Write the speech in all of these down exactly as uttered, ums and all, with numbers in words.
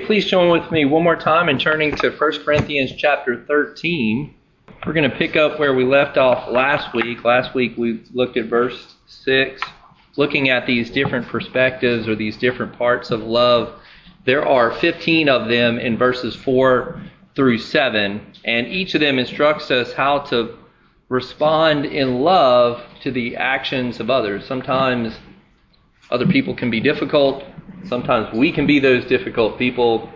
please join with me one more time in turning to First Corinthians chapter thirteen. We're going to pick up where we left off last week. Last week we looked at verse six, looking at these different perspectives or these different parts of love. There are fifteen of them in verses four through seven, and each of them instructs us how to respond in love to the actions of others. Sometimes other people can be difficult. Sometimes we can be those difficult people.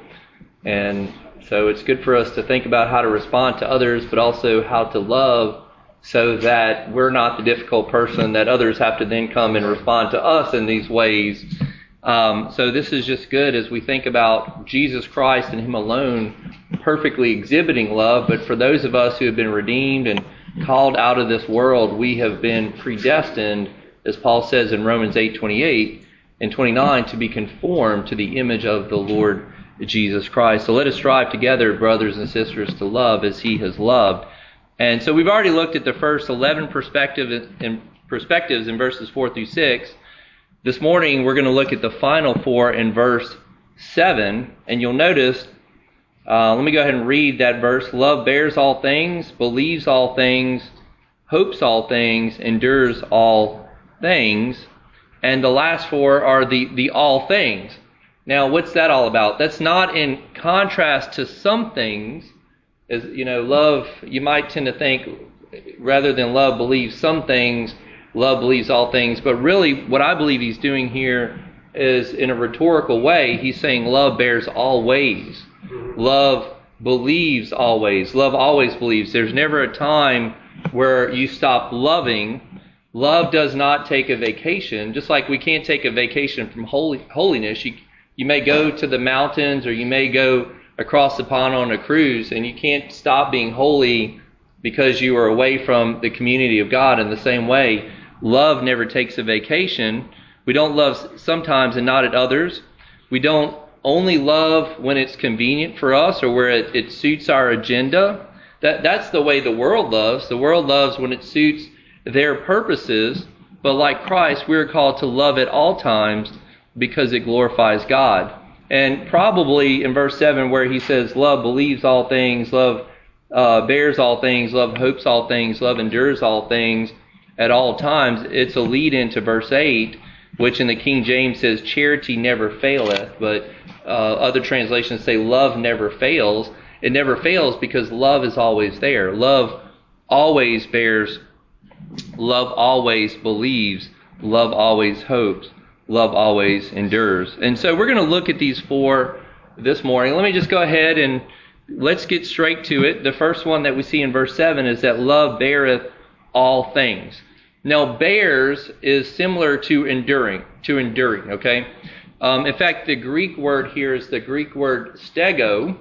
And so it's good for us to think about how to respond to others, but also how to love so that we're not the difficult person that others have to then come and respond to us in these ways. Um, so this is just good as we think about Jesus Christ and Him alone perfectly exhibiting love. But for those of us who have been redeemed and called out of this world, we have been predestined, as Paul says in Romans eight twenty-eight and twenty-nine, to be conformed to the image of the Lord Jesus Christ. So let us strive together, brothers and sisters, to love as He has loved. And so we've already looked at the first eleven perspective in, perspectives in verses four through six. This morning we're going to look at the final four in verse seven. And you'll notice, uh, let me go ahead and read that verse. Love bears all things, believes all things, hopes all things, endures all things. And the last four are the, the all things. Now, what's that all about? That's not in contrast to some things. As you know, love, you might tend to think, rather than love believes some things, love believes all things. But really, what I believe he's doing here is, in a rhetorical way, he's saying love bears all ways. Love believes always. Love always believes. There's never a time where you stop loving. Love does not take a vacation, just like we can't take a vacation from holy, holiness. You, you may go to the mountains or you may go across the pond on a cruise, and you can't stop being holy because you are away from the community of God. In the same way, love never takes a vacation. We don't love sometimes and not at others. We don't only love when it's convenient for us or where it, it suits our agenda. That That's the way the world loves. The world loves when it suits their purposes, but like Christ, we're called to love at all times because it glorifies God. And probably in verse seven where he says, love believes all things, love uh, bears all things, love hopes all things, love endures all things at all times, it's a lead into verse eight, which in the King James says, charity never faileth, but uh, other translations say love never fails. It never fails because love is always there. Love always bears, love always believes, love always hopes, love always endures. And so we're going to look at these four this morning. Let me just go ahead and let's get straight to it. The first one that we see in verse seven is that love beareth all things. Now, bears is similar to enduring, to enduring, okay? Um, in fact, the Greek word here is the Greek word stego,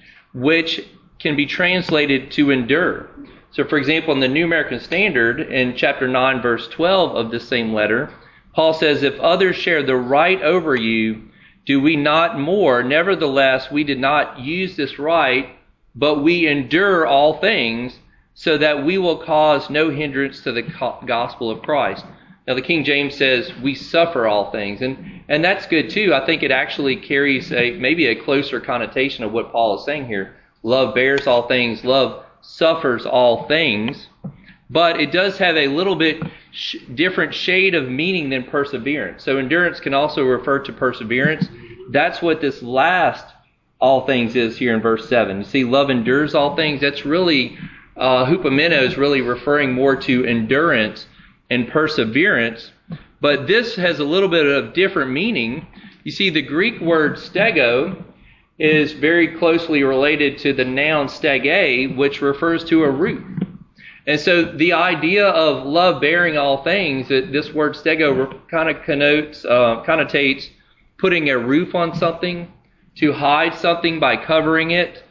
which can be translated to endure. So, for example, in the New American Standard, in chapter nine, verse twelve of this same letter, Paul says, if others share the right over you, do we not more? Nevertheless, we did not use this right, but we endure all things, so that we will cause no hindrance to the gospel of Christ. Now, the King James says we suffer all things, and, and that's good too. I think it actually carries a maybe a closer connotation of what Paul is saying here. Love bears all things, love suffers all things, but it does have a little bit sh- different shade of meaning than perseverance. So endurance can also refer to perseverance. That's what this last all things is here in verse seven. You see, love endures all things. That's really, uh, hupomeno is really referring more to endurance and perseverance, but this has a little bit of different meaning. You see, the Greek word stego is very closely related to the noun stege, which refers to a roof. And so the idea of love bearing all things, that this word stego kind of connotes, uh, connotates putting a roof on something, to hide something by covering it.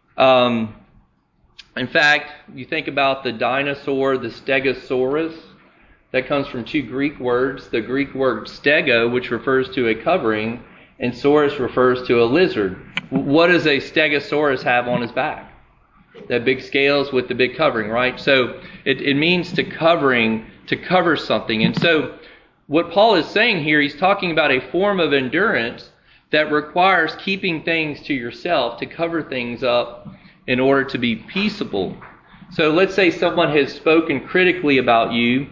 Um, in fact, you think about the dinosaur, the Stegosaurus, that comes from two Greek words. The Greek word stego, which refers to a covering, and saurus refers to a lizard. What does a Stegosaurus have on his back? That big scales with the big covering, right? So it, it means to covering, to cover something. And so what Paul is saying here, he's talking about a form of endurance that requires keeping things to yourself, to cover things up in order to be peaceable. So let's say someone has spoken critically about you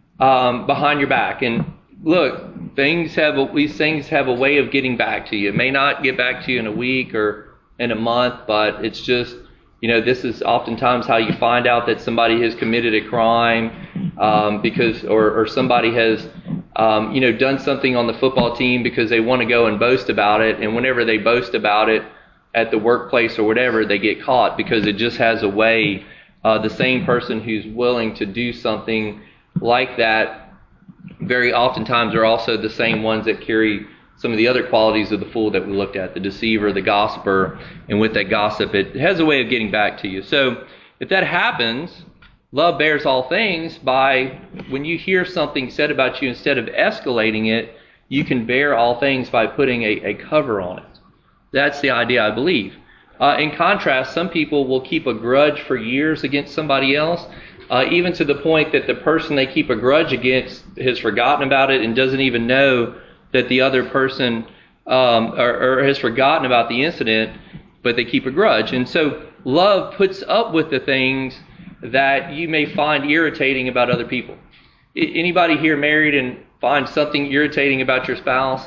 um, behind your back, and look, things have a, these things have a way of getting back to you. It may not get back to you in a week or in a month, but it's just, you know, this is oftentimes how you find out that somebody has committed a crime um, because, or, or somebody has, um, you know, done something on the football team because they want to go and boast about it. And whenever they boast about it at the workplace or whatever, they get caught because it just has a way. Uh, the same person who's willing to do something like that very oftentimes are also the same ones that carry some of the other qualities of the fool that we looked at, the deceiver, the gossiper, and with that gossip, it has a way of getting back to you. So if that happens, love bears all things by, when you hear something said about you, instead of escalating it, you can bear all things by putting a, a cover on it. That's the idea, I believe. Uh, in contrast, some people will keep a grudge for years against somebody else, uh, even to the point that the person they keep a grudge against has forgotten about it and doesn't even know that the other person um, or, or has forgotten about the incident, but they keep a grudge. And so love puts up with the things that you may find irritating about other people. I, anybody here married and find something irritating about your spouse,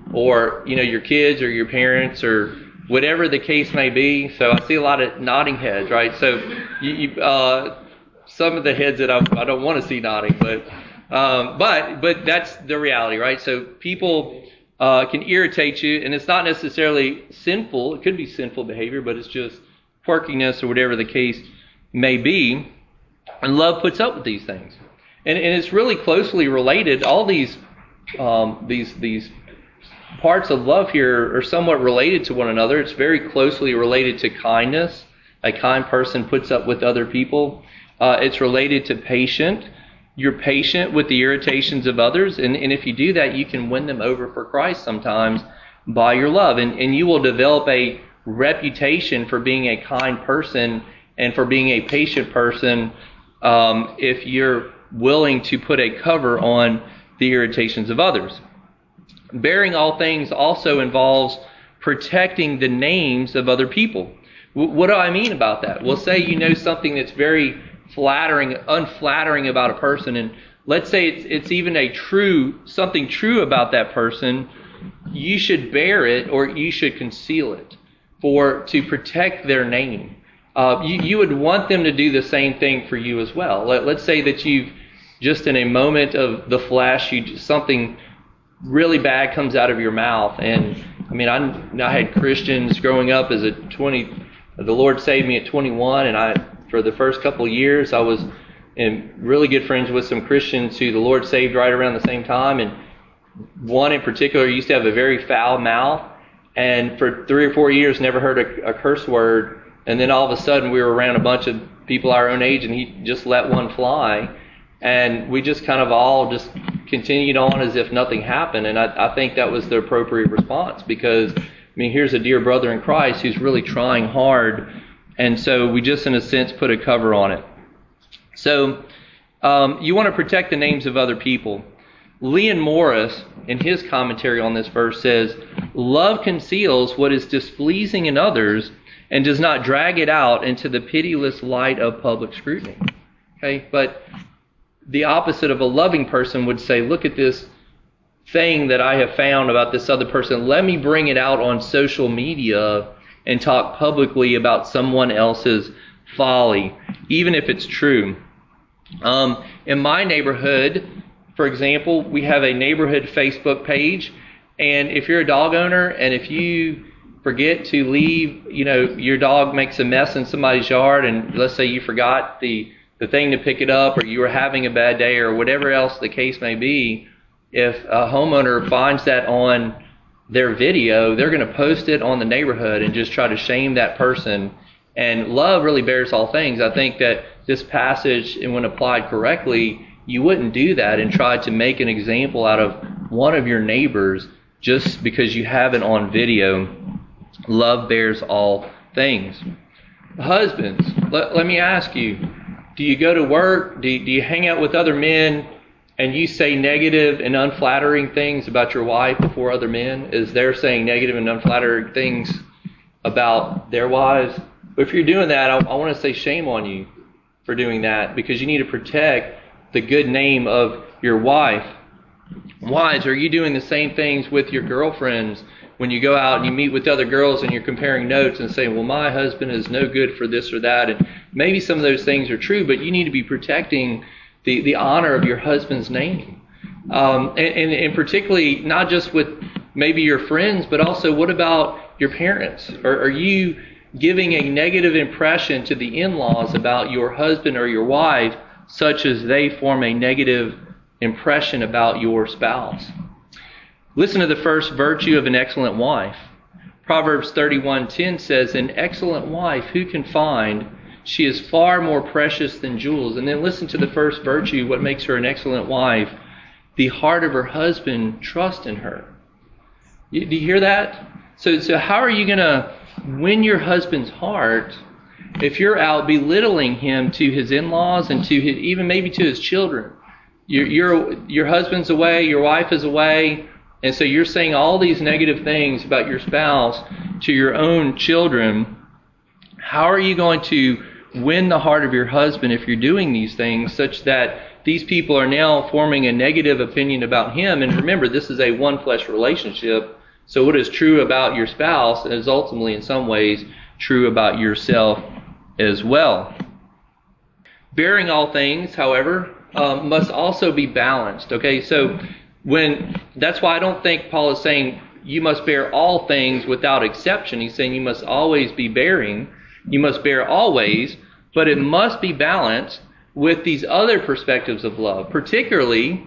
or you know, your kids or your parents or whatever the case may be? So I see a lot of nodding heads, right? So you, you, uh, some of the heads that I, I don't want to see nodding, but um, but but that's the reality, right? So people uh, can irritate you, and it's not necessarily sinful. It could be sinful behavior, but it's just quirkiness or whatever the case may be. And love puts up with these things, and and it's really closely related. All these um, these these parts of love here are somewhat related to one another. It's very closely related to kindness. A kind person puts up with other people. Uh, it's related to patient. You're patient with the irritations of others, and, and if you do that, you can win them over for Christ sometimes by your love. And, and you will develop a reputation for being a kind person and for being a patient person um, if you're willing to put a cover on the irritations of others. Bearing all things also involves protecting the names of other people. W- what do I mean about that? Well, say you know something that's very flattering, unflattering about a person, and let's say it's, it's even a true, something true about that person, you should bear it or you should conceal it for to protect their name. Uh, you, you would want them to do the same thing for you as well. Let, let's say that you've just in a moment of the flesh, you something really bad comes out of your mouth. And I mean, I, I had Christians growing up as a twenty. The Lord saved me at twenty-one, and I, for the first couple of years, I was in really good friends with some Christians who the Lord saved right around the same time. And one in particular used to have a very foul mouth, and for three or four years never heard a, a curse word. And then all of a sudden, we were around a bunch of people our own age, and he just let one fly. And we just kind of all just continued on as if nothing happened. And I, I think that was the appropriate response, because, I mean, here's a dear brother in Christ who's really trying hard. And so we just, in a sense, put a cover on it. So um, you want to protect the names of other people. Leon Morris, in his commentary on this verse, says, "Love conceals what is displeasing in others and does not drag it out into the pitiless light of public scrutiny." Okay, but the opposite of a loving person would say, look at this thing that I have found about this other person. Let me bring it out on social media and talk publicly about someone else's folly, even if it's true. Um, in my neighborhood, for example, we have a neighborhood Facebook page. And if you're a dog owner and if you forget to leave, you know, your dog makes a mess in somebody's yard, and let's say you forgot the the thing to pick it up, or you were having a bad day, or whatever else the case may be, if a homeowner finds that on their video, they're going to post it on the neighborhood and just try to shame that person. And love really bears all things. I think that this passage, and when applied correctly, you wouldn't do that and try to make an example out of one of your neighbors just because you have it on video. Love bears all things. Husbands, let, let me ask you, do you go to work? Do you, do you hang out with other men and you say negative and unflattering things about your wife before other men, as they're saying negative and unflattering things about their wives, if you're doing that, I, I want to say shame on you for doing that, because you need to protect the good name of your wife. Wives, are you doing the same things with your girlfriends when you go out and you meet with other girls and you're comparing notes and saying, well, my husband is no good for this or that? And maybe some of those things are true, but you need to be protecting the, the honor of your husband's name. Um, and, and, and particularly not just with maybe your friends, but also what about your parents? Are, are you giving a negative impression to the in-laws about your husband or your wife, such as they form a negative impression about your spouse? Listen to the first virtue of an excellent wife. Proverbs thirty-one ten says, an excellent wife who can find? She is far more precious than jewels. And then listen to the first virtue, what makes her an excellent wife. The heart of her husband trusts in her. You, do you hear that? So, so how are you going to win your husband's heart if you're out belittling him to his in-laws and to his, even maybe to his children? Your, your, your husband's away, your wife is away, and so you're saying all these negative things about your spouse to your own children. How are you going to win the heart of your husband if you're doing these things, such that these people are now forming a negative opinion about him? And remember, this is a one-flesh relationship, so what is true about your spouse is ultimately in some ways true about yourself as well. Bearing all things, however, um, must also be balanced. Okay, so when that's why I don't think Paul is saying you must bear all things without exception. He's saying you must always be bearing. You must bear always, but it must be balanced with these other perspectives of love, particularly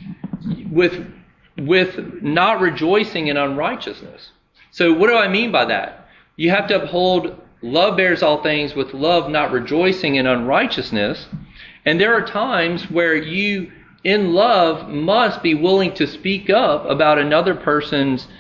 with with not rejoicing in unrighteousness. So what do I mean by that? You have to uphold love bears all things with love not rejoicing in unrighteousness. And there are times where you, in love, must be willing to speak up about another person's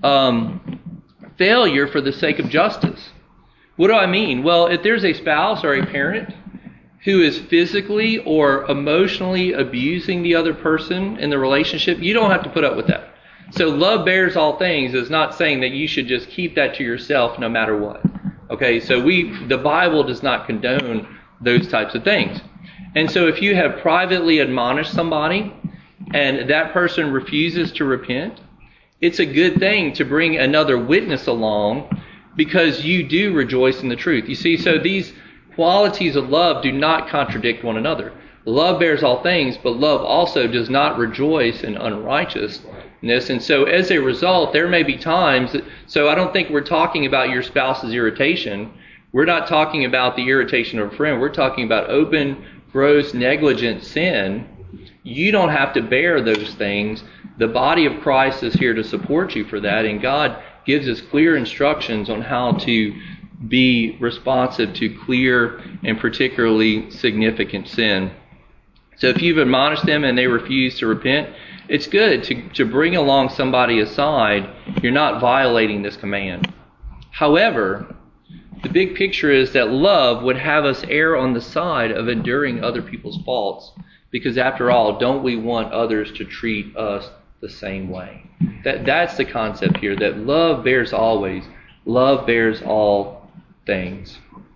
um, failure for the sake of justice. What do I mean? Well, if there's a spouse or a parent who is physically or emotionally abusing the other person in the relationship, you don't have to put up with that. So love bears all things is not saying that you should just keep that to yourself no matter what. Okay, so we the Bible does not condone those types of things. And so if you have privately admonished somebody and that person refuses to repent, it's a good thing to bring another witness along, because you do rejoice in the truth. You see, so these qualities of love do not contradict one another. Love bears all things, but love also does not rejoice in unrighteousness. And so as a result, there may be times that, so I don't think we're talking about your spouse's irritation. We're not talking about the irritation of a friend. We're talking about open, gross, negligent sin. You don't have to bear those things. The body of Christ is here to support you for that, and God gives us clear instructions on how to be responsive to clear and particularly significant sin. So if you've admonished them and they refuse to repent, it's good to, to bring along somebody aside. You're not violating this command. However, the big picture is that love would have us err on the side of enduring other people's faults, because after all, don't we want others to treat us the same way? That that's the concept here, that love bears always. Love bears all things.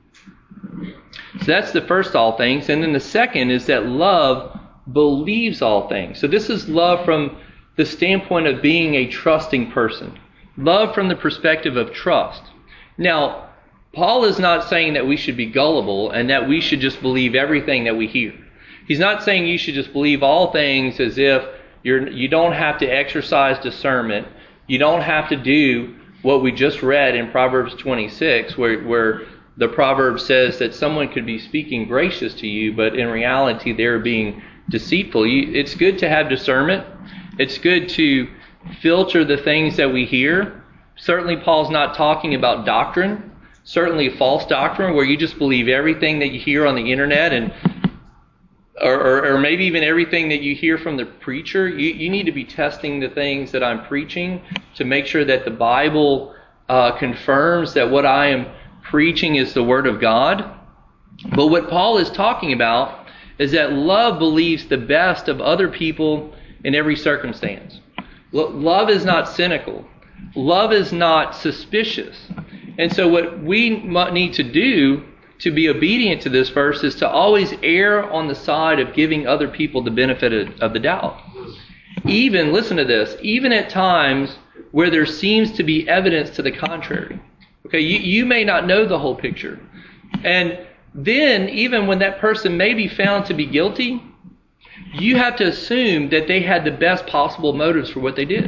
So that's the first all things. And then the second is that love believes all things. So this is love from the standpoint of being a trusting person. Love from the perspective of trust. Now, Paul is not saying that we should be gullible and that we should just believe everything that we hear. He's not saying you should just believe all things as if you're, you don't have to exercise discernment. You don't have to do what we just read in Proverbs twenty-six, where, where the proverb says that someone could be speaking gracious to you, but in reality they're being deceitful. You, it's good to have discernment. It's good to filter the things that we hear. Certainly Paul's not talking about doctrine. Certainly false doctrine where you just believe everything that you hear on the internet, and or, or, or maybe even everything that you hear from the preacher. You, you need to be testing the things that I'm preaching to make sure that the Bible uh, confirms that what I am preaching is the Word of God. But what Paul is talking about is that love believes the best of other people in every circumstance. Lo- love is not cynical. Love is not suspicious. And so what we need to do to be obedient to this verse is to always err on the side of giving other people the benefit of, of the doubt. Even, listen to this, even at times where there seems to be evidence to the contrary. Okay, you, you may not know the whole picture. And then, even when that person may be found to be guilty, you have to assume that they had the best possible motives for what they did.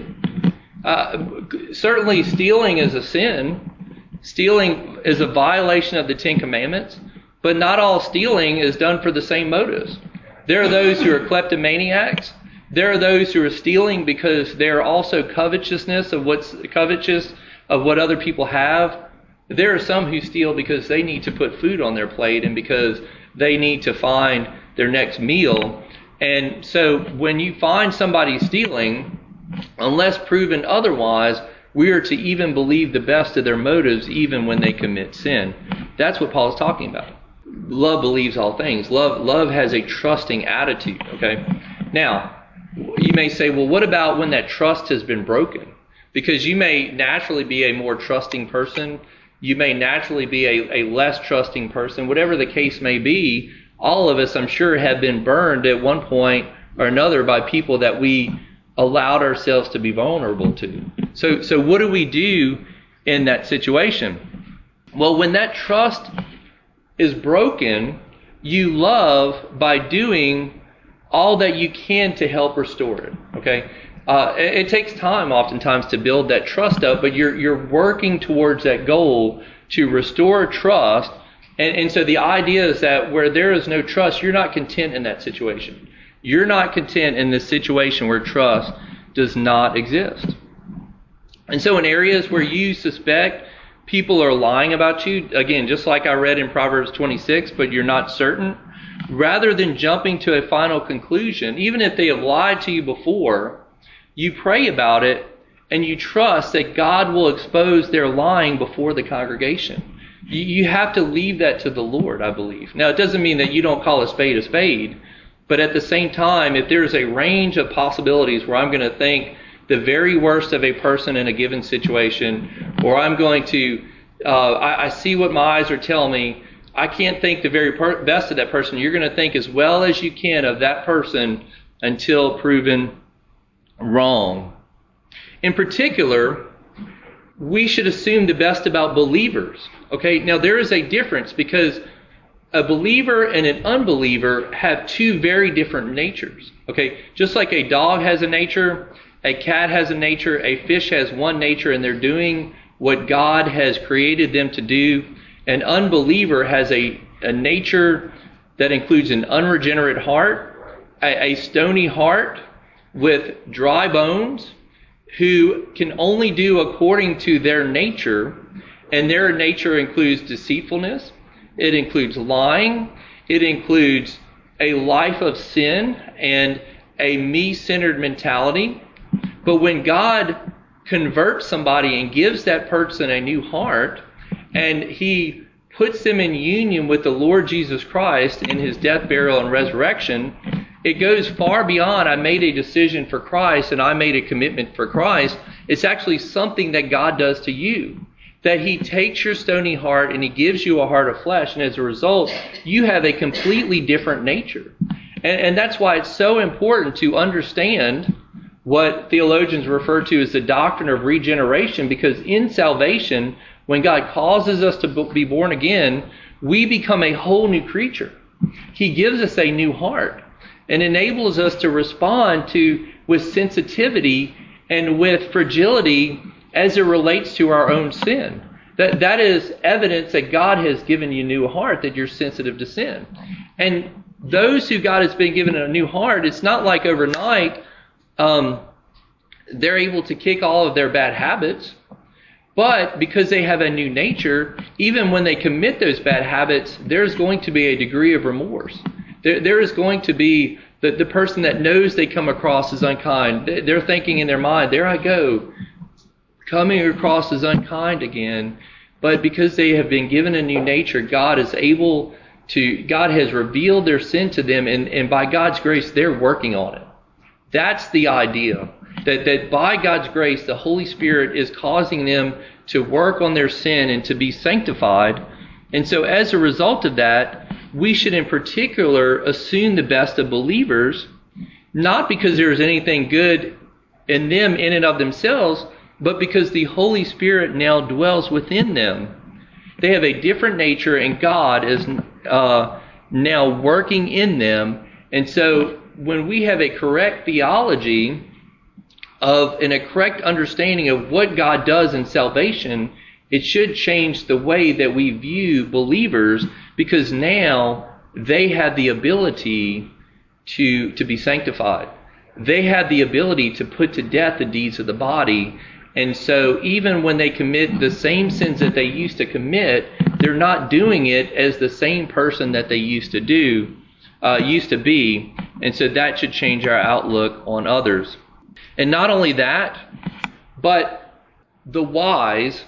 Uh, certainly, stealing is a sin. Stealing is a violation of the Ten Commandments. But not all stealing is done for the same motives. There are those who are kleptomaniacs. There are those who are stealing because they're also covetousness of what's covetous of what other people have. There are some who steal because they need to put food on their plate and because they need to find their next meal. And so when you find somebody stealing, unless proven otherwise, we are to even believe the best of their motives even when they commit sin. That's what Paul is talking about. Love believes all things. Love, love has a trusting attitude. Okay. Now, you may say, well, what about when that trust has been broken? Because you may naturally be a more trusting person. You may naturally be a, a less trusting person. Whatever the case may be, all of us, I'm sure, have been burned at one point or another by people that we allowed ourselves to be vulnerable to. So, so what do we do in that situation? Well, when that trust is broken, you love by doing all that you can to help restore it. Okay, uh, it, it takes time, oftentimes, to build that trust up, but you're you're working towards that goal to restore trust. And, and so the idea is that where there is no trust, you're not content in that situation. You're not content in this situation where trust does not exist. And so in areas where you suspect people are lying about you, again, just like I read in Proverbs twenty-six, but you're not certain, rather than jumping to a final conclusion, even if they have lied to you before, you pray about it and you trust that God will expose their lying before the congregation. You, you have to leave that to the Lord, I believe. Now, it doesn't mean that you don't call a spade a spade, but at the same time, if there's a range of possibilities where I'm going to think the very worst of a person in a given situation, or I'm going to, uh, I, I see what my eyes are telling me, I can't think the very per- best of that person. You're going to think as well as you can of that person until proven wrong. In particular, we should assume the best about believers. Okay, now there is a difference because a believer and an unbeliever have two very different natures. Okay, just like a dog has a nature, a cat has a nature, a fish has one nature, and they're doing what God has created them to do. An unbeliever has a, a nature that includes an unregenerate heart, a, a stony heart with dry bones, who can only do according to their nature, and their nature includes deceitfulness, it includes lying, it includes a life of sin and a me-centered mentality. But when God converts somebody and gives that person a new heart, and He puts them in union with the Lord Jesus Christ in His death, burial, and resurrection, it goes far beyond, I made a decision for Christ and I made a commitment for Christ. It's actually something that God does to you. That He takes your stony heart and He gives you a heart of flesh. And as a result, you have a completely different nature. And, and that's why it's so important to understand what theologians refer to as the doctrine of regeneration. Because in salvation, when God causes us to be born again, we become a whole new creature. He gives us a new heart and enables us to respond to with sensitivity and with fragility as it relates to our own sin. That that is evidence that God has given you a new heart, that you're sensitive to sin. And those who God has been given a new heart, it's not like overnight um, they're able to kick all of their bad habits. But because they have a new nature, even when they commit those bad habits, there's going to be a degree of remorse. There, there is going to be the, the person that knows they come across as unkind. They're thinking in their mind, there I go, coming across as unkind again. But because they have been given a new nature, God is able to God has revealed their sin to them, and, and by God's grace, they're working on it. That's the idea. That, that by God's grace, the Holy Spirit is causing them to work on their sin and to be sanctified. And so as a result of that, we should in particular assume the best of believers, not because there is anything good in them in and of themselves, but because the Holy Spirit now dwells within them. They have a different nature, and God is uh, now working in them. And so when we have a correct theology of and a correct understanding of what God does in salvation, it should change the way that we view believers, because now they have the ability to, to be sanctified. They have the ability to put to death the deeds of the body. And so even when they commit the same sins that they used to commit, they're not doing it as the same person that they used to do, uh, used to be. And so that should change our outlook on others. And not only that, but the wise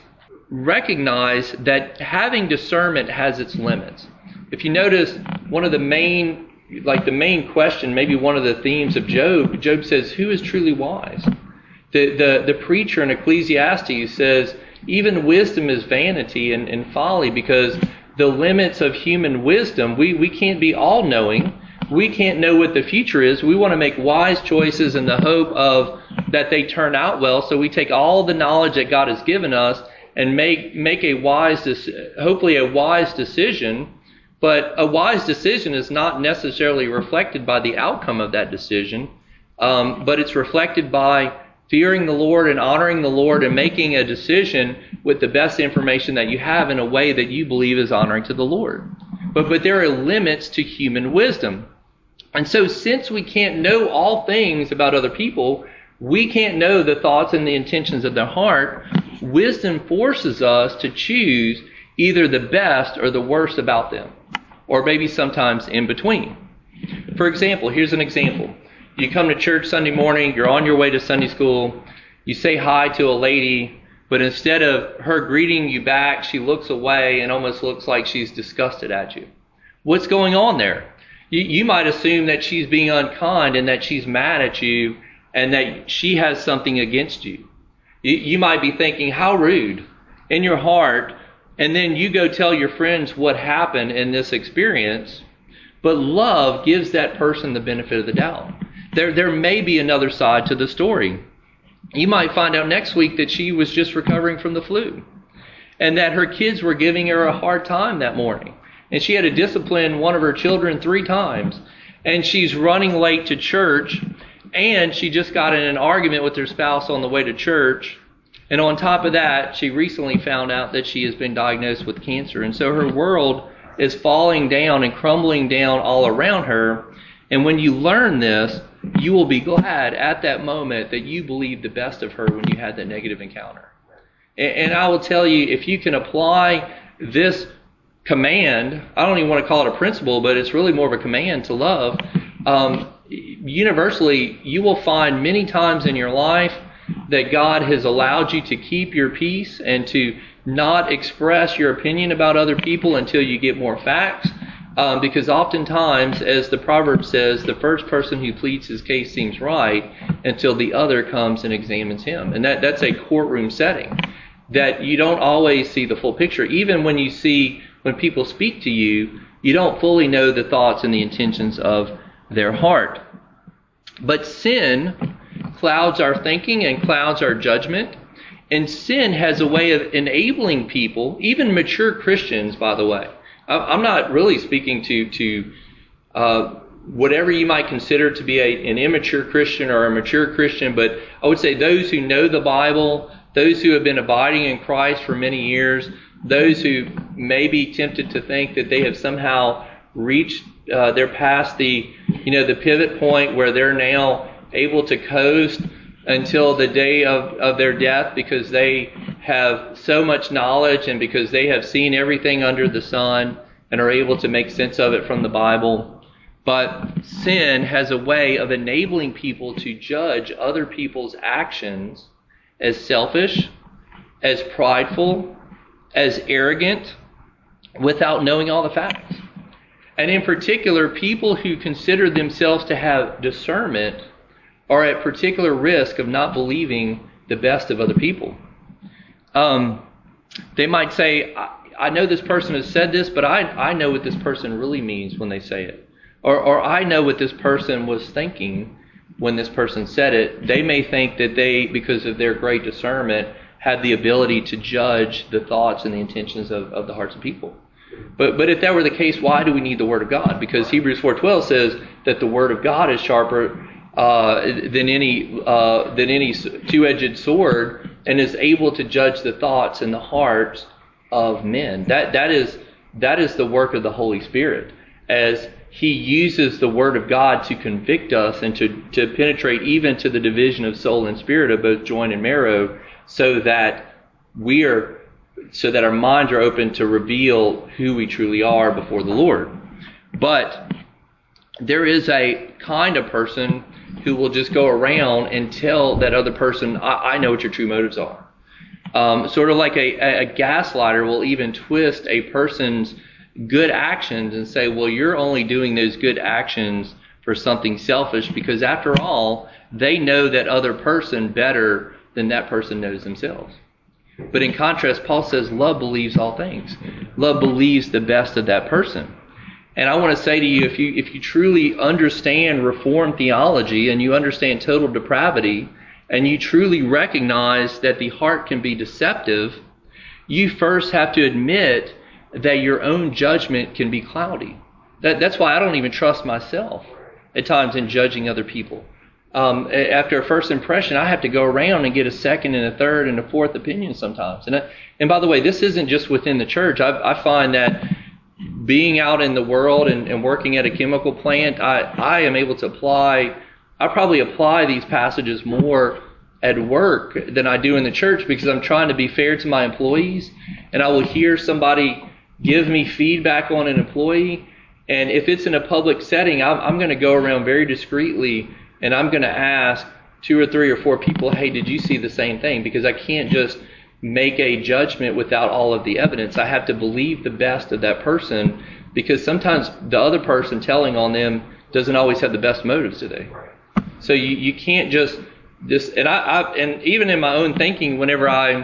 recognize that having discernment has its limits. If you notice, one of the main, like the main question, maybe one of the themes of Job, Job says, who is truly wise? The the, the preacher in Ecclesiastes says, even wisdom is vanity and, and folly, because the limits of human wisdom, we, we can't be all-knowing. We can't know what the future is. We want to make wise choices in the hope of that they turn out well. So we take all the knowledge that God has given us and make make a wise, hopefully a wise decision. But a wise decision is not necessarily reflected by the outcome of that decision, um, but it's reflected by fearing the Lord and honoring the Lord and making a decision with the best information that you have in a way that you believe is honoring to the Lord. But but there are limits to human wisdom. And so since we can't know all things about other people, we can't know the thoughts and the intentions of their heart. Wisdom forces us to choose either the best or the worst about them, or maybe sometimes in between. For example, here's an example. You come to church Sunday morning, you're on your way to Sunday school, you say hi to a lady, but instead of her greeting you back, she looks away and almost looks like she's disgusted at you. What's going on there? You, you might assume that she's being unkind and that she's mad at you and that she has something against you. You, you might be thinking, how rude, in your heart, and then you go tell your friends what happened in this experience. But love gives that person the benefit of the doubt. There, there may be another side to the story. You might find out next week that she was just recovering from the flu, and that her kids were giving her a hard time that morning. And she had to discipline one of her children three times. And she's running late to church, and she just got in an argument with her spouse on the way to church. And on top of that, she recently found out that she has been diagnosed with cancer. And so her world is falling down and crumbling down all around her. And when you learn this, you will be glad at that moment that you believed the best of her when you had that negative encounter. And I will tell you, if you can apply this command, I don't even want to call it a principle, but it's really more of a command to love, um, universally, you will find many times in your life that God has allowed you to keep your peace and to not express your opinion about other people until you get more facts. Um, because oftentimes, as the proverb says, the first person who pleads his case seems right until the other comes and examines him. And that, that's a courtroom setting, that you don't always see the full picture. Even when you see, when people speak to you, you don't fully know the thoughts and the intentions of their heart. But sin clouds our thinking and clouds our judgment. And sin has a way of enabling people, even mature Christians, by the way. I'm not really speaking to to uh, whatever you might consider to be a, an immature Christian or a mature Christian, but I would say those who know the Bible, those who have been abiding in Christ for many years, those who may be tempted to think that they have somehow reached, uh, they're past the, you know, the pivot point where they're now able to coast until the day of, of their death because they have so much knowledge and because they have seen everything under the sun and are able to make sense of it from the Bible. But sin has a way of enabling people to judge other people's actions as selfish, as prideful, as arrogant, without knowing all the facts. And in particular, people who consider themselves to have discernment are at particular risk of not believing the best of other people. Um, they might say, I, I know this person has said this, but I, I know what this person really means when they say it. Or, or I know what this person was thinking when this person said it. They may think that they, because of their great discernment, had the ability to judge the thoughts and the intentions of, of the hearts of people. But but if that were the case, why do we need the Word of God? Because Hebrews four twelve says that the Word of God is sharper uh, than any uh, than any two-edged sword, and is able to judge the thoughts and the hearts of men. That that is that is the work of the Holy Spirit, as He uses the Word of God to convict us and to, to penetrate even to the division of soul and spirit, of both joint and marrow, so that we are so that our minds are open to reveal who we truly are before the Lord. But there is a kind of person who will just go around and tell that other person, I, I know what your true motives are. Um, sort of like a, a gaslighter will even twist a person's good actions and say, well, you're only doing those good actions for something selfish, because after all, they know that other person better than that person knows themselves. But in contrast, Paul says love believes all things. Love believes the best of that person. And I want to say to you, if you if you truly understand Reformed theology and you understand total depravity, and you truly recognize that the heart can be deceptive, you first have to admit that your own judgment can be cloudy. That, that's why I don't even trust myself at times in judging other people. Um, after a first impression, I have to go around and get a second and a third and a fourth opinion sometimes. And I, and by the way, this isn't just within the church. I, I find that being out in the world and, and working at a chemical plant, I, I am able to apply, I probably apply these passages more at work than I do in the church, because I'm trying to be fair to my employees. And I will hear somebody give me feedback on an employee, and if it's in a public setting, I'm, I'm going to go around very discreetly and I'm going to ask two or three or four people, hey, did you see the same thing? Because I can't just make a judgment without all of the evidence. I have to believe the best of that person, because sometimes the other person telling on them doesn't always have the best motives today. So you, you can't just, just and I, I and even in my own thinking, whenever I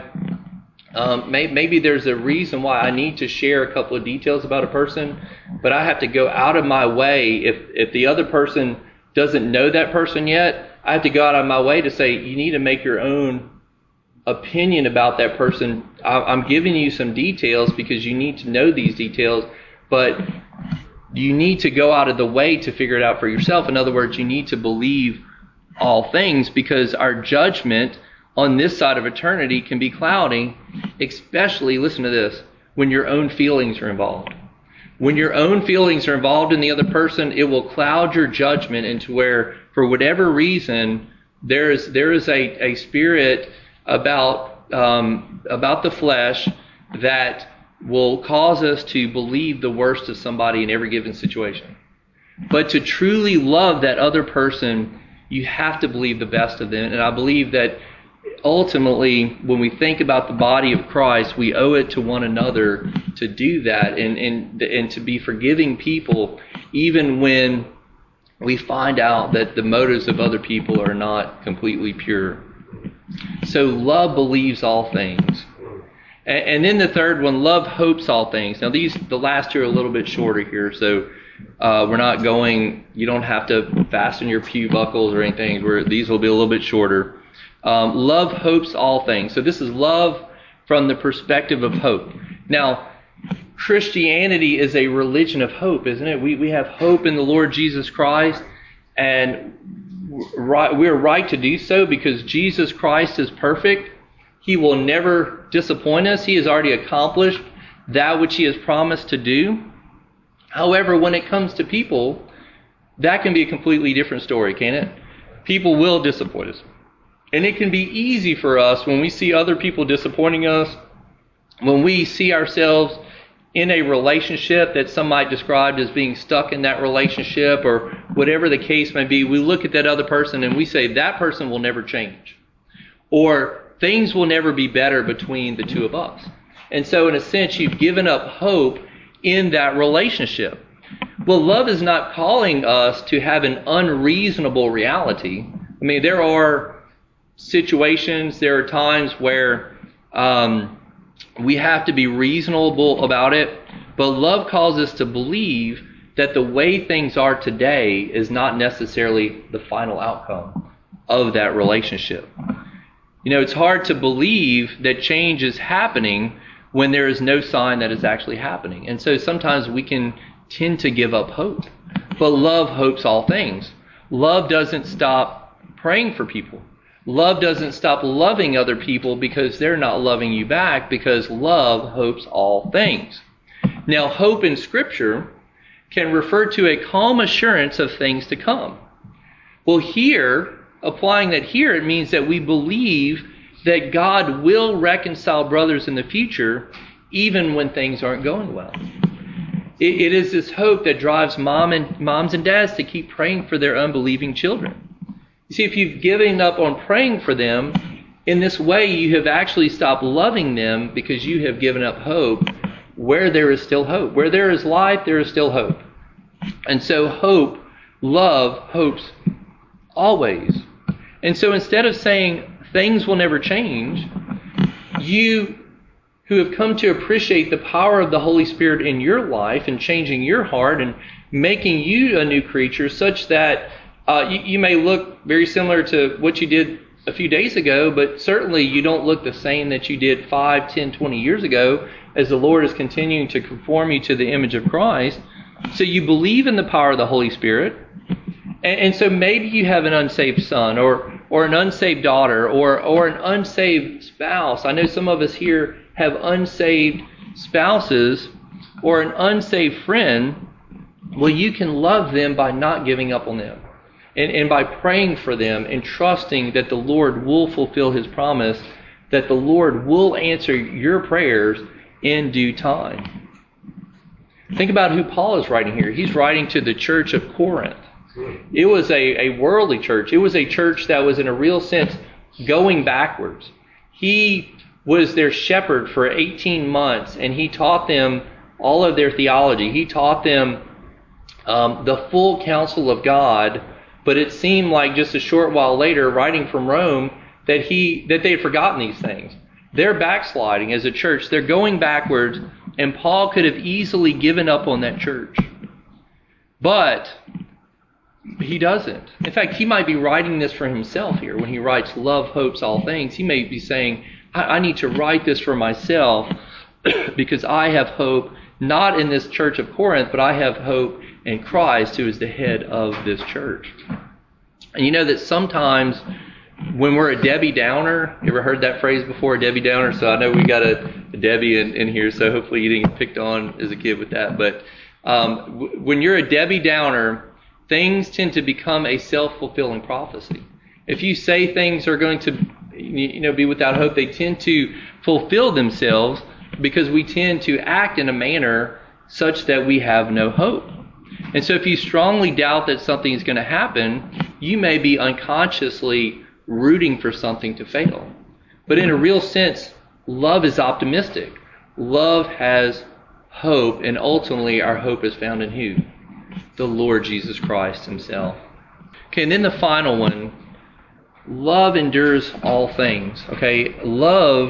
Um, may, maybe there's a reason why I need to share a couple of details about a person, but I have to go out of my way. If if the other person doesn't know that person yet, I have to go out of my way to say, you need to make your own opinion about that person. I, I'm giving you some details because you need to know these details, but you need to go out of the way to figure it out for yourself. In other words, you need to believe all things, because our judgment on this side of eternity can be cloudy, especially, listen to this, when your own feelings are involved. When your own feelings are involved in the other person, it will cloud your judgment into where, for whatever reason, there is there is a, a spirit about um, about the flesh that will cause us to believe the worst of somebody in every given situation. But to truly love that other person, you have to believe the best of them. And I believe that ultimately, when we think about the body of Christ, we owe it to one another to do that, and, and, and to be forgiving people, even when we find out that the motives of other people are not completely pure. So love believes all things. And, and then the third one, love hopes all things. Now these, the last two are a little bit shorter here, so uh, we're not going, you don't have to fasten your pew buckles or anything, where these will be a little bit shorter. Um, love hopes all things. So this is love from the perspective of hope. Now, Christianity is a religion of hope, isn't it? We we have hope in the Lord Jesus Christ, and we're right to do so because Jesus Christ is perfect. He will never disappoint us. He has already accomplished that which He has promised to do. However, when it comes to people, that can be a completely different story, can't it? People will disappoint us. And it can be easy for us when we see other people disappointing us, when we see ourselves in a relationship that some might describe as being stuck in that relationship, or whatever the case may be, we look at that other person and we say, that person will never change. Or things will never be better between the two of us. And so in a sense, you've given up hope in that relationship. Well, love is not calling us to have an unreasonable reality. I mean, there are situations, there are times where um, we have to be reasonable about it, but love calls us to believe that the way things are today is not necessarily the final outcome of that relationship. You know, it's hard to believe that change is happening when there is no sign that it's actually happening. And so sometimes we can tend to give up hope. But love hopes all things. Love doesn't stop praying for people. Love doesn't stop loving other people because they're not loving you back, because love hopes all things. Now, hope in Scripture can refer to a calm assurance of things to come. Well, here, applying that here, it means that we believe that God will reconcile brothers in the future, even when things aren't going well. It, it is this hope that drives mom and moms and dads to keep praying for their unbelieving children. You see, if you've given up on praying for them, in this way you have actually stopped loving them because you have given up hope where there is still hope. Where there is life, there is still hope. And so hope, love, hopes always. And so instead of saying things will never change, you who have come to appreciate the power of the Holy Spirit in your life and changing your heart and making you a new creature such that uh, you, you may look very similar to what you did a few days ago, but certainly you don't look the same that you did five, ten, twenty years ago as the Lord is continuing to conform you to the image of Christ. So you believe in the power of the Holy Spirit. And, and so maybe you have an unsaved son or or an unsaved daughter or or an unsaved spouse. I know some of us here have unsaved spouses or an unsaved friend. Well, you can love them by not giving up on them. And, and by praying for them and trusting that the Lord will fulfill His promise, that the Lord will answer your prayers in due time. Think about who Paul is writing here. He's writing to the church of Corinth. It was a, a worldly church. It was a church that was in a real sense going backwards. He was their shepherd for eighteen months, and he taught them all of their theology. He taught them um, the full counsel of God. But it seemed like just a short while later, writing from Rome, that he that they had forgotten these things. They're backsliding as a church. They're going backwards, and Paul could have easily given up on that church. But he doesn't. In fact, he might be writing this for himself here. When he writes, love hopes all things, he may be saying, I, I need to write this for myself because I have hope, not in this church of Corinth, but I have hope in Christ, who is the head of this church. And you know that sometimes when we're a Debbie Downer, you ever heard that phrase before, a Debbie Downer? So I know we got a, a Debbie in, in here, so hopefully you didn't get picked on as a kid with that. But um, w- when you're a Debbie Downer, things tend to become a self-fulfilling prophecy. If you say things are going to you know, be without hope, they tend to fulfill themselves because we tend to act in a manner such that we have no hope. And so if you strongly doubt that something is going to happen, you may be unconsciously rooting for something to fail. But in a real sense, love is optimistic. Love has hope, and ultimately our hope is found in who? The Lord Jesus Christ Himself. Okay, and then the final one, love endures all things. Okay, love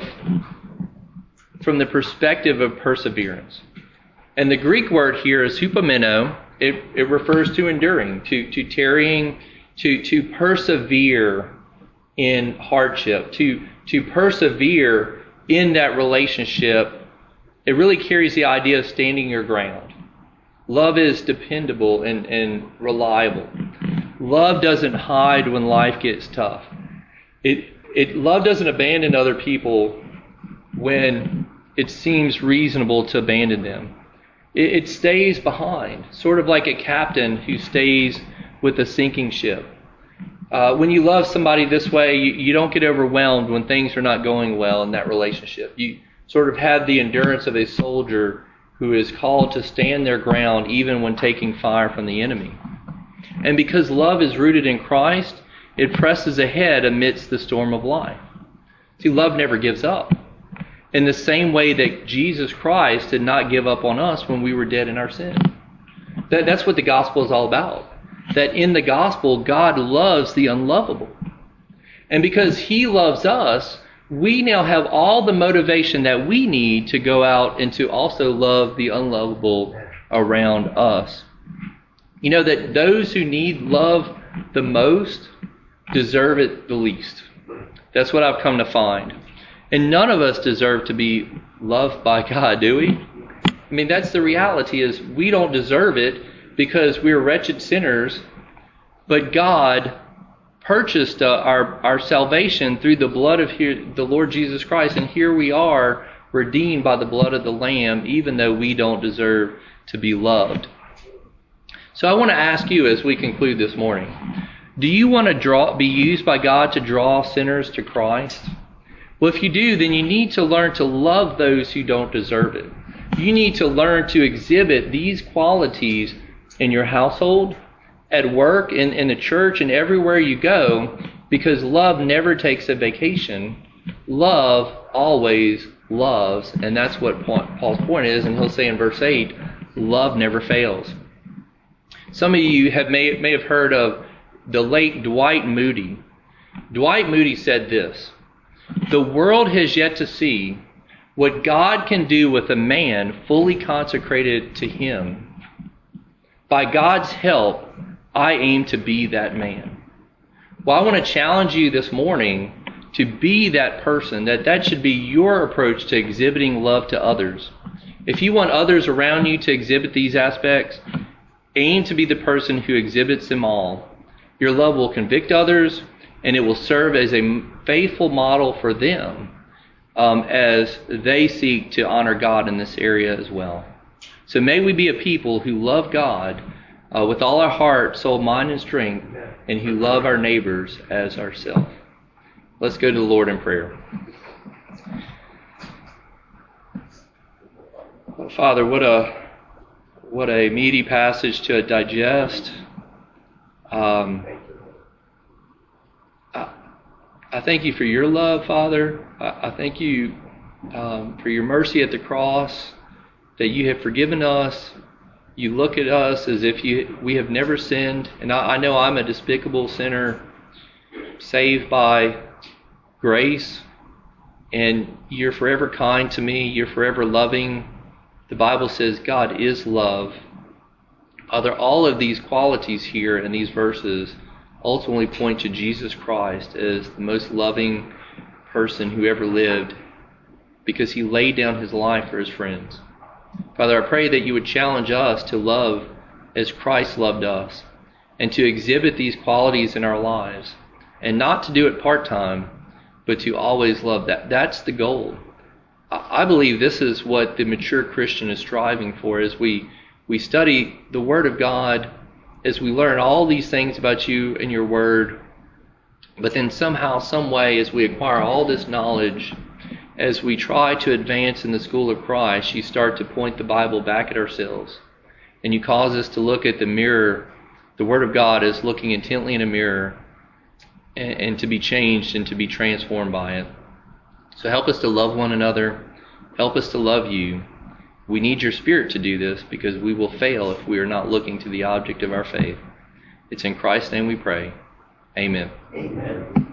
from the perspective of perseverance. And the Greek word here is hupomeno. It, it refers to enduring, to, to tarrying, to, to persevere in hardship, to, to persevere in that relationship. It really carries the idea of standing your ground. Love is dependable and, and reliable. Love doesn't hide when life gets tough. It, it, love doesn't abandon other people when it seems reasonable to abandon them. It stays behind, sort of like a captain who stays with a sinking ship. Uh, when you love somebody this way, you, you don't get overwhelmed when things are not going well in that relationship. You sort of have the endurance of a soldier who is called to stand their ground even when taking fire from the enemy. And because love is rooted in Christ, it presses ahead amidst the storm of life. See, love never gives up. In the same way that Jesus Christ did not give up on us when we were dead in our sin. That, that's what the gospel is all about. That in the gospel, God loves the unlovable. And because he loves us, we now have all the motivation that we need to go out and to also love the unlovable around us. You know that those who need love the most deserve it the least. That's what I've come to find. And none of us deserve to be loved by God, do we? I mean, that's the reality, is we don't deserve it because we're wretched sinners, but God purchased uh, our, our salvation through the blood of here, the Lord Jesus Christ, and here we are redeemed by the blood of the Lamb, even though we don't deserve to be loved. So I want to ask you as we conclude this morning, do you want to draw, be used by God to draw sinners to Christ? Well, if you do, then you need to learn to love those who don't deserve it. You need to learn to exhibit these qualities in your household, at work, in, in the church, and everywhere you go, because love never takes a vacation. Love always loves, and that's what Paul's point is, and he'll say in verse eight, love never fails. Some of you have may, may have heard of the late Dwight Moody. Dwight Moody said this: "The world has yet to see what God can do with a man fully consecrated to him. By God's help, I aim to be that man." Well, I want to challenge you this morning to be that person, that that should be your approach to exhibiting love to others. If you want others around you to exhibit these aspects, aim to be the person who exhibits them all. Your love will convict others, and it will serve as a faithful model for them um, as they seek to honor God in this area as well. So may we be a people who love God uh, with all our heart, soul, mind, and strength, and who love our neighbors as ourselves. Let's go to the Lord in prayer. Father, what a what a meaty passage to digest. Um, I, I thank you for your love, Father. I, I thank you um, for your mercy at the cross, that you have forgiven us. You look at us as if you we have never sinned. And I, I know I'm a despicable sinner, saved by grace. And you're forever kind to me. You're forever loving. The Bible says God is love. Father, all of these qualities here in these verses ultimately point to Jesus Christ as the most loving person who ever lived, because he laid down his life for his friends. Father, I pray that you would challenge us to love as Christ loved us, and to exhibit these qualities in our lives, and not to do it part-time, but to always love. That. That's the goal. I believe this is what the mature Christian is striving for as we, we study the Word of God, as we learn all these things about you and your Word, but then somehow, some way, as we acquire all this knowledge, as we try to advance in the school of Christ, you start to point the Bible back at ourselves. And you cause us to look at the mirror, the Word of God, as looking intently in a mirror, and, and to be changed and to be transformed by it. So help us to love one another. Help us to love you. We need your Spirit to do this, because we will fail if we are not looking to the object of our faith. It's in Christ's name we pray. Amen. Amen.